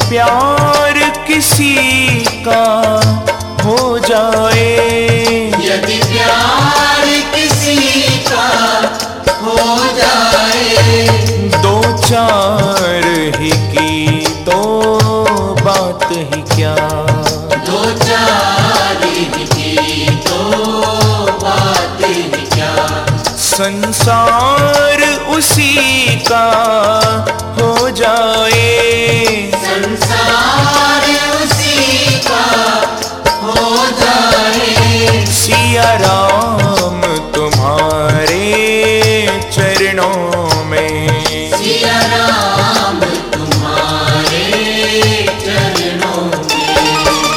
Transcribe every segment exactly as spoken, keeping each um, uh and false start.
प्यार किसी का हो जाए, यदि प्यार किसी का हो जाए, दो चार ही की तो बात ही क्या, दो चार ही की तो बात ही क्या, संसार उसी का हो जाए, संसार उसी का हो जाए, सिया राम तुम्हारे चरणों में, सिया राम तुम्हारे चरणों में।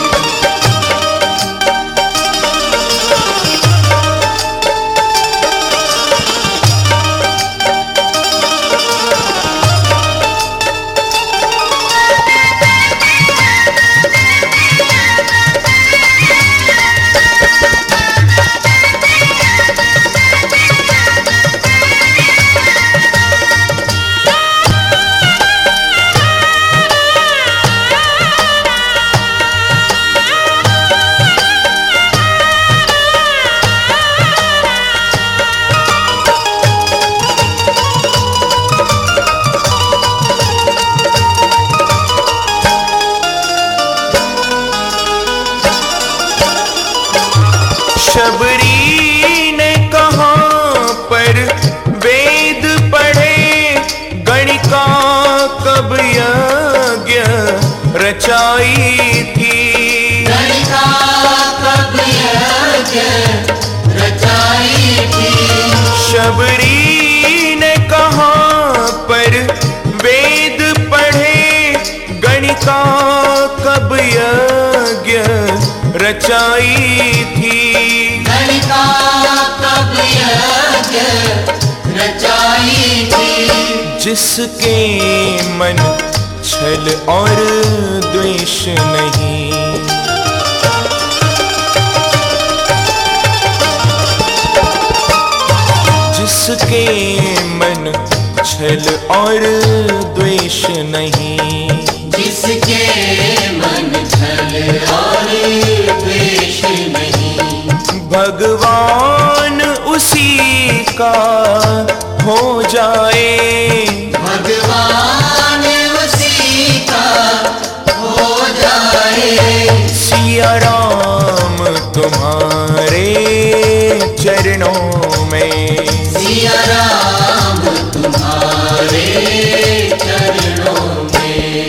शबरी ने कहाँ पर वेद पढ़े, गणिका कब यज्ञ रचाई थी, गणिका कब यज्ञ रचाई थी, शबरी ने कहाँ पर वेद पढ़े, गणिका कब यज्ञ रचाई थी, गणिका कब यज्ञ रचाई थी, जिसके मन छल और द्वेष नहीं, जिसके मन छल और द्वेष नहीं, जिसके मन छल और द्वेष नहीं, भगवान उसी का हो जाए, भगवान उसी का हो जाए, सिया राम तुम्हारे चरणों में, सिया राम तुम्हारे चरणों में।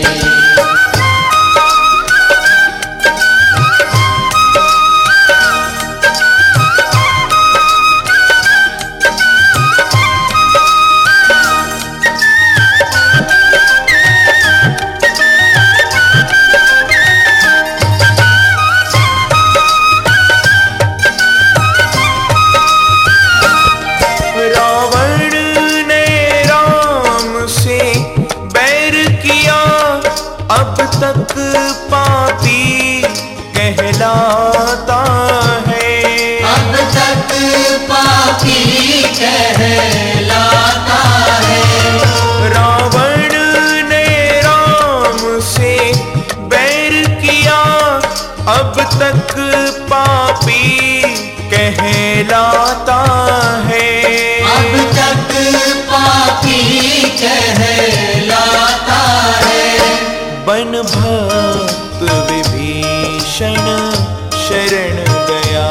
अब तक पापी कहलाता है, अब तक पापी कहलाता है, रावण ने राम से बैर किया, अब तक पापी कहलाता है, अब तक पापी कहलाता है, बन भक्त विभीषण शरण गया,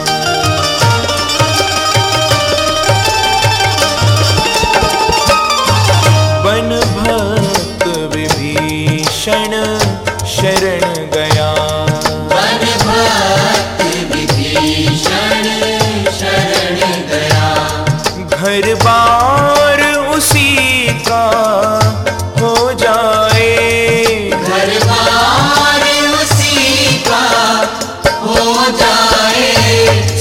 बन भक्त विभीषण शरण गया, बन भक्त विभीषण शरण गया, घर बार उसी का हो जाए, घर बार उसी का हो जाए,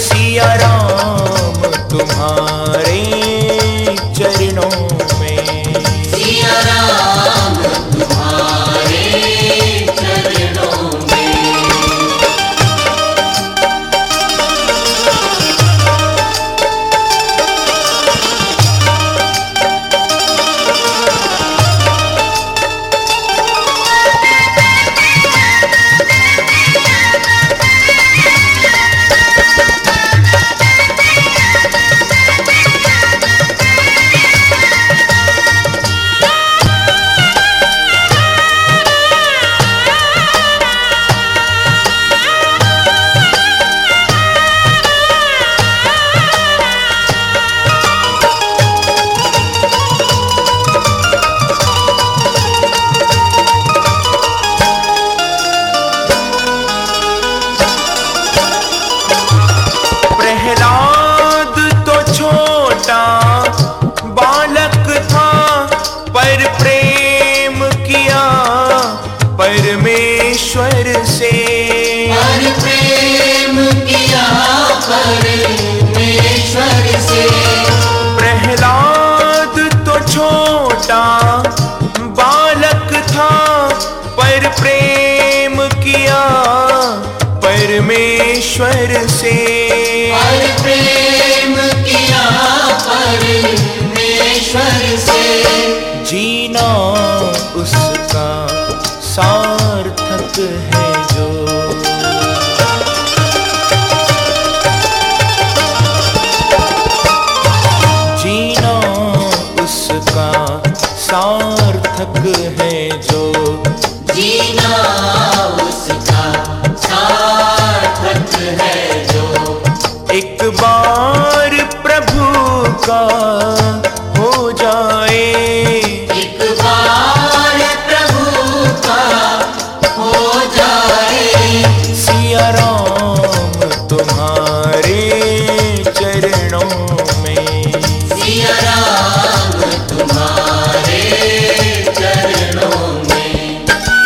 परमेश्वर से। और प्रेम किया परमेश्वर से। जीना उसका सार्थक है जो। जीना उसका सार्थक है जो। जीना उसका सार्थक है जो। एक बार प्रभु का हो जाए। एक बार प्रभु का हो जाए। सिया राम तुम्हारे चरणों में। सिया राम तुम्हारे चरणों में।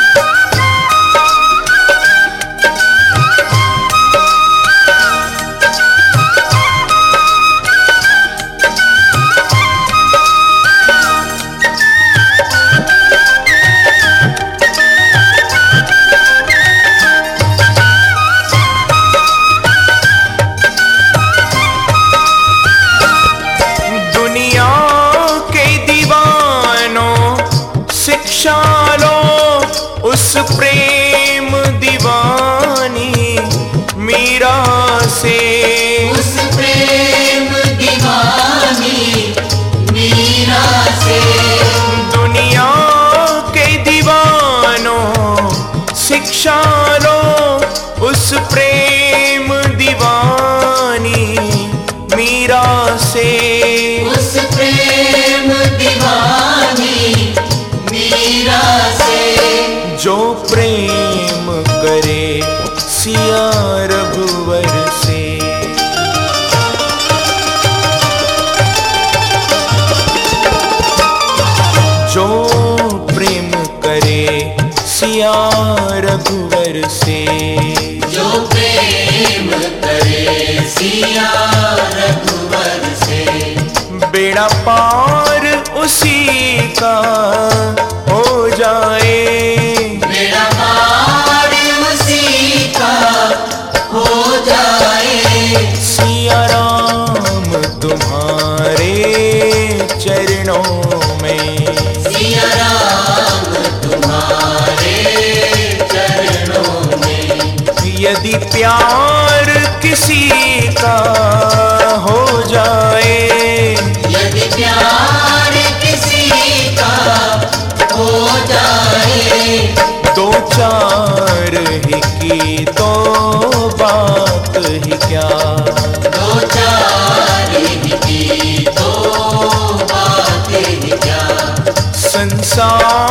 दुनिया के दीवानों शिक्षा लो उस प्रेम दीवानी मीरा से। उस प्रेम दीवानी मीरा से। दुनिया के दीवानों शिक्षा लो उस प्रेम दीवानी मीरा से। उस प्रेम दीवानी मीरा से। जो प्रेम करे सिया रघुवर से। जो प्रेम करे सिया रघुवर से। जो प्रेम करे सिया रघुवर से। बेड़ा पार उसी का हो जाए। बेड़ा पार उसी का हो जाए। सिया राम तुम्हारे चरणों में। सिया राम तुम्हारे चरणों में। यदि प्यार किसी का हो जाए। यदि प्यार किसी का हो जाए। दो चार ही की तो बात ही क्या। दो चार ही की तो बात ही क्या। संसार